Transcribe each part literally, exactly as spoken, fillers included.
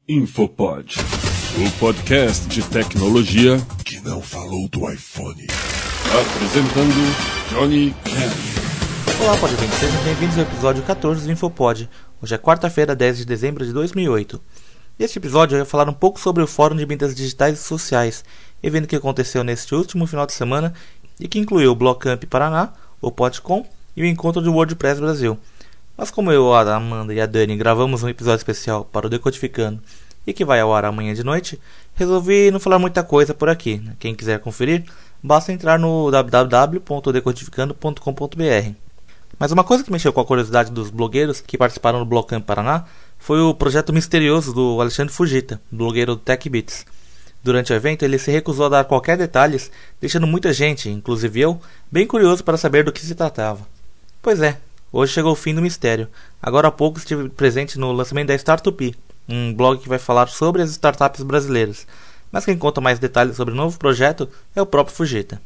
Infopod, o podcast de tecnologia que não falou do iPhone. Apresentando Johnny Can. Olá, podem sejam bem-vindos ao episódio quatorze do Infopod. Hoje é quarta-feira, dez de dezembro de dois mil e oito. Neste episódio eu ia falar um pouco sobre o Fórum de Mídias Digitais e Sociais, evento que aconteceu neste último final de semana e que incluiu o Blogcamp Paraná, o PodCon e o encontro do WordPress Brasil. Mas como eu, a Amanda e a Dani gravamos um episódio especial para o Decodificando e que vai ao ar amanhã de noite, resolvi não falar muita coisa por aqui. Quem quiser conferir, basta entrar no w w w ponto decodificando ponto com ponto b r. Mas uma coisa que mexeu com a curiosidade dos blogueiros que participaram do Blogcamp Paraná foi o projeto misterioso do Alexandre Fujita, blogueiro do TechBits. Durante o evento, ele se recusou a dar qualquer detalhes, deixando muita gente, inclusive eu, bem curioso para saber do que se tratava. Pois é, hoje chegou o fim do mistério. Agora há pouco estive presente no lançamento da Startup, um blog que vai falar sobre as startups brasileiras. Mas quem conta mais detalhes sobre o novo projeto é o próprio Fujita.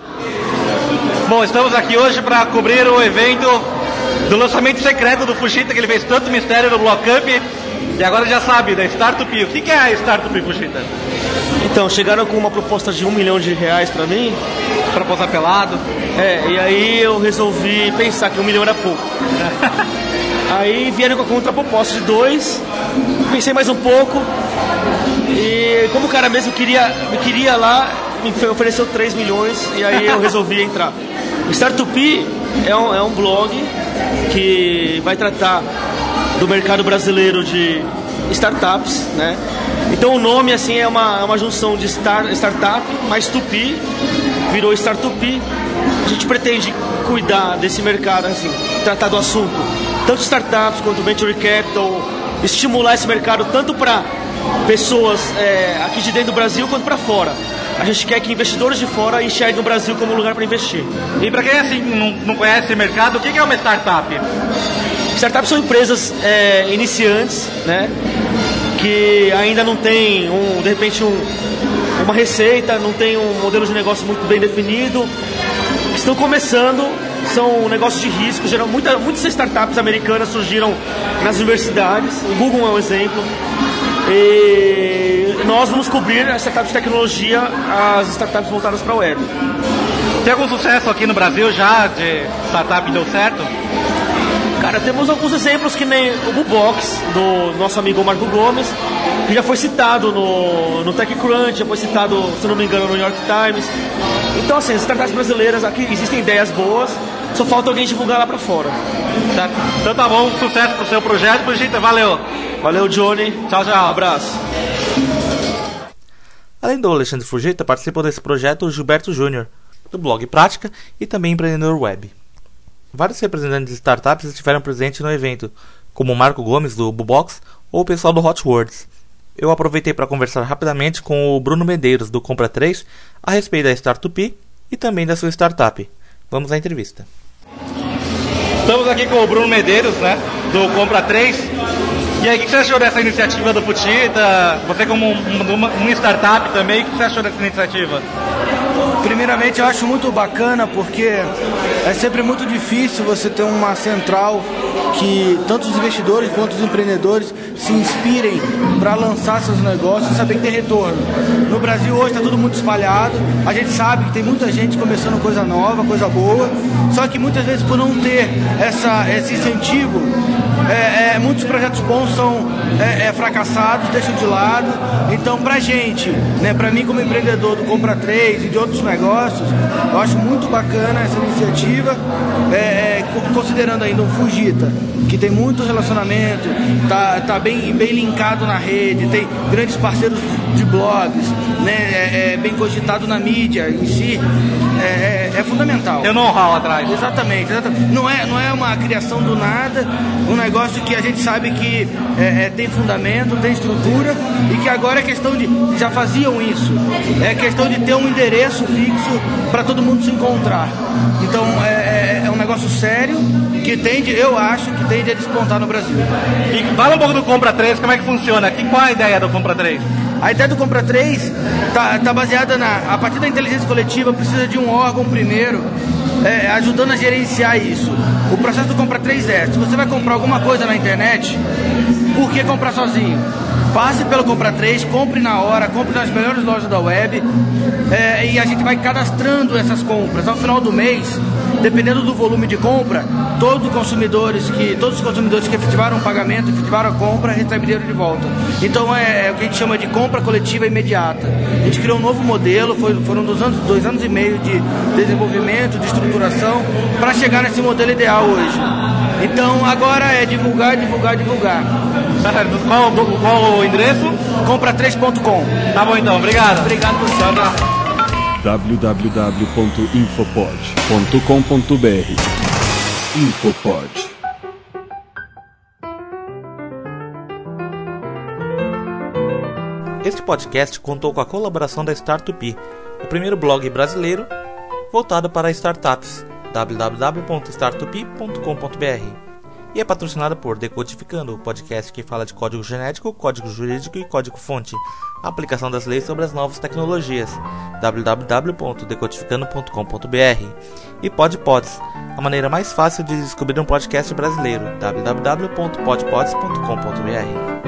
Bom, estamos aqui hoje para cobrir o evento do lançamento secreto do Fujita, que ele fez tanto mistério no Blogcamp, e agora já sabe, da Startup. O que é a Startup, Fujita? Então, chegaram com uma proposta de um milhão de reais pra mim. Pra posar pelado? É, e aí eu resolvi pensar que um milhão era pouco. Aí vieram com a contraproposta de dois, pensei mais um pouco, e como o cara mesmo queria, me queria lá, me ofereceu três milhões, e aí eu resolvi entrar. O Startup é um, é um blog que vai tratar do mercado brasileiro de startups, né? Então o nome assim é uma, uma junção de star, startup mais tupi, virou Startup. A gente pretende cuidar desse mercado, assim, tratar do assunto, tanto startups quanto venture capital, estimular esse mercado tanto para pessoas é, aqui de dentro do Brasil quanto para fora. A gente quer que investidores de fora enxerguem o Brasil como um lugar para investir. E para quem assim não, não conhece esse mercado, o que é uma startup? Startups são empresas é, iniciantes, né, que ainda não tem, um, de repente, um, uma receita, não tem um modelo de negócio muito bem definido, que estão começando, são negócios de risco. Geral, muita, muitas startups americanas surgiram nas universidades, o Google é um exemplo, e nós vamos cobrir as startups de tecnologia, as startups voltadas para a web. Tem algum sucesso aqui no Brasil já de startup que deu certo? Cara, temos alguns exemplos que nem o Bubox, do nosso amigo Marco Gomes, que já foi citado no, no TechCrunch, já foi citado, se não me engano, no New York Times. Então, assim, as startups brasileiras, aqui existem ideias boas, só falta alguém divulgar lá pra fora. Tá. Então tá bom, sucesso pro seu projeto, Fujita, valeu. Valeu, Johnny. Tchau, tchau. Abraço. Além do Alexandre Fujita, participou desse projeto o Gilberto Júnior, do blog Prática e também empreendedor web. Vários representantes de startups estiveram presentes no evento, como o Marco Gomes, do Bubox, ou o pessoal do Hot Words. Eu aproveitei para conversar rapidamente com o Bruno Medeiros, do Compra três, a respeito da Startup e também da sua startup. Vamos à entrevista. Estamos aqui com o Bruno Medeiros, né, do Compra três. E aí, o que você achou dessa iniciativa do Fujita? Você como um, uma, uma startup também, o que você achou dessa iniciativa? Primeiramente, eu acho muito bacana porque é sempre muito difícil você ter uma central que tanto os investidores quanto os empreendedores se inspirem para lançar seus negócios e saber que tem retorno. No Brasil hoje está tudo muito espalhado, a gente sabe que tem muita gente começando coisa nova, coisa boa, só que muitas vezes por não ter essa, esse incentivo, é, é, muitos projetos bons são é, é, fracassados, deixam de lado. Então pra gente, né, pra mim como empreendedor do Compra três e de outros negócios, eu acho muito bacana essa iniciativa, é, é, considerando ainda um Fujita, que tem muito relacionamento, tá, tá bem, bem linkado na rede, tem grandes parceiros de blogs, né, é, é bem cogitado na mídia em si, é, é, é fundamental. Tem um know-how atrás. Exatamente, exatamente. Não é, não é uma criação do nada, um negócio que a gente sabe que é, é, tem fundamento, tem estrutura, e que agora é questão de, já faziam isso, é questão de ter um endereço fixo para todo mundo se encontrar. Então é, é, é um negócio sério que tende, eu acho que tende a despontar no Brasil. E fala um pouco do Compra três, como é que funciona? Qual é a ideia do Compra três? A ideia do Compra três está tá baseada na, a partir da inteligência coletiva, precisa de um órgão primeiro, é, ajudando a gerenciar isso. O processo do Compra três é, se você vai comprar alguma coisa na internet, por que comprar sozinho? passe pelo Compra três, compre na hora, compre nas melhores lojas da web, é, e a gente vai cadastrando essas compras. Ao final do mês, dependendo do volume de compra, todos os consumidores que, todos os consumidores que efetivaram o pagamento, efetivaram a compra, recebem dinheiro de volta. Então é, é o que a gente chama de compra coletiva imediata. A gente criou um novo modelo, foi, foram dois anos, dois anos e meio de desenvolvimento, de estruturação, para chegar nesse modelo ideal hoje. Então agora é divulgar, divulgar, divulgar. Qual, qual o endereço? compra três ponto com. Tá bom então, obrigado. Obrigado por você. w w w ponto infopod ponto com ponto b r. Infopod. Este podcast contou com a colaboração da Startup, o primeiro blog brasileiro voltado para startups, w w w ponto startup ponto com ponto b r, e é patrocinado por Decodificando, o podcast que fala de código genético, código jurídico e código-fonte, a aplicação das leis sobre as novas tecnologias, w w w ponto decodificando ponto com ponto b r, e PodPods, a maneira mais fácil de descobrir um podcast brasileiro, w w w ponto podpods ponto com ponto b r.